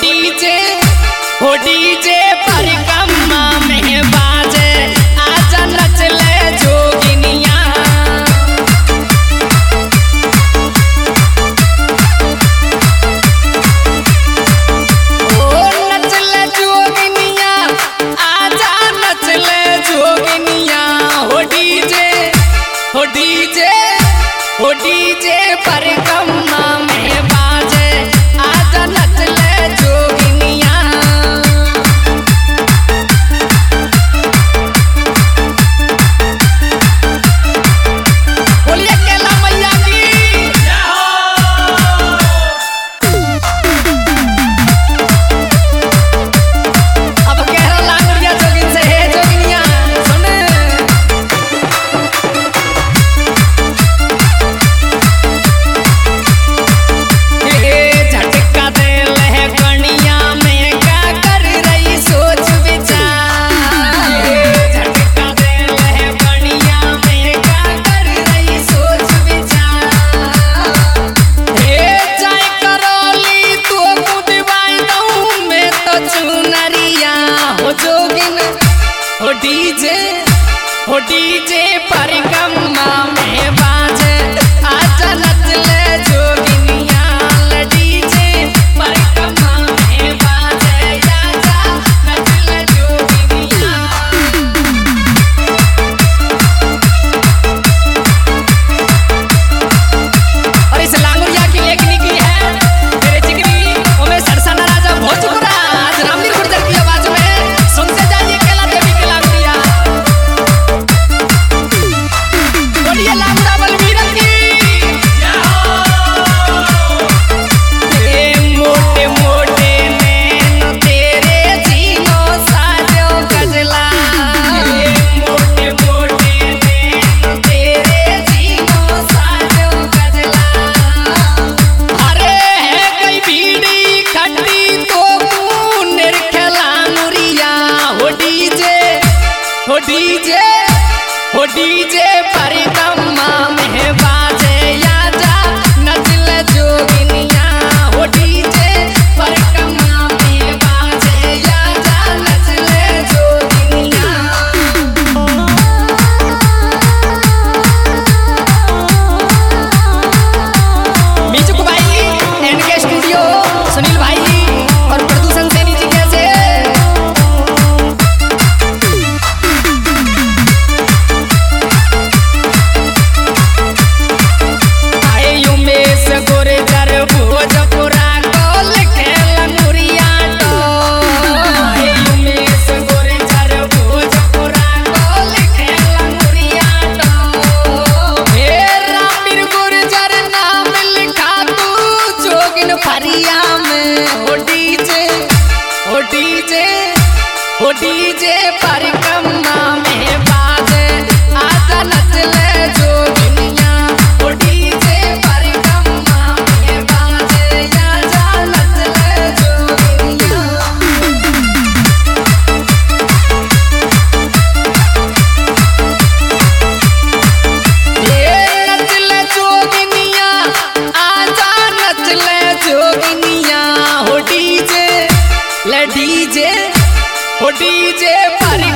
DJ परिक्रमा में बाजे आजा नच ले जोगिनिया। ओ नच ले जोगिनिया आजा नच ले जोगिनिया। हो डीजे परिक्रमा में बाजे आजा नच ले जोगिनिया। बोलिए केला मैया की जय हो। अब कह रहा लांगड़िया जोगिन से हे जोगिनिया सुन। झटका दे लह कनिया में क्या कर रही सोच विचार। झटका दे लह कनिया में क्या कर रही सोच विचार। चाय करौली तो कुदवाई दऊं मैं तो चुनरिया। हो जोगिन हो डीजे परिक्रमा में बाजे आजा नच ले जोगिनिया। डीजे परिक्रमा में बाजे आजा नच ले जोगिनिया। और इस लांगुरिया की लेखनी की है मेरे जिगरी ओमे सरसना राजा भोजपुरा। आज रामवीर गुर्जर की आवाज में सुनते जाइए केला देवी की लांगुरिया। बोलिए लांगड़ा बलवीर की जय हो। मोटे मोटे नैन तेरे जीनो साजो गजला। मोटे मोटे नैन तेरे जीनो साजो गजला। अरे है कई बीड़ी खट्टी तो निरखला मुरिया। हो डीजे परिक्रमा में बाजे आजा नच ले जोगिनिया। हो डीजे परिक्रमा में बाजे आजा नच ले जोगिनिया। मीचुक भाई एनके स्टूडियो सुनील भाई और प्रदूषण सैनी जी कैसे। आए उमेश गुर्जर भोजपुरा गोल खेलन मुरिया टो। आए उमेश गुर्जर भोजपुरा गोल खेलन मुरिया टो। हे रामवीर गुर्जर नाम लिखा तू जोगिन फरिया में। हो डीजे परिक्रमा में बाजे आजा नच ले जोगिनिया। हो डीजे परिक्रमा में बाजे आजा नच ले जोगिनिया। नच ले जोगिनिया आजा नच ले जोगिनिया। हो डीजे परिक्रमा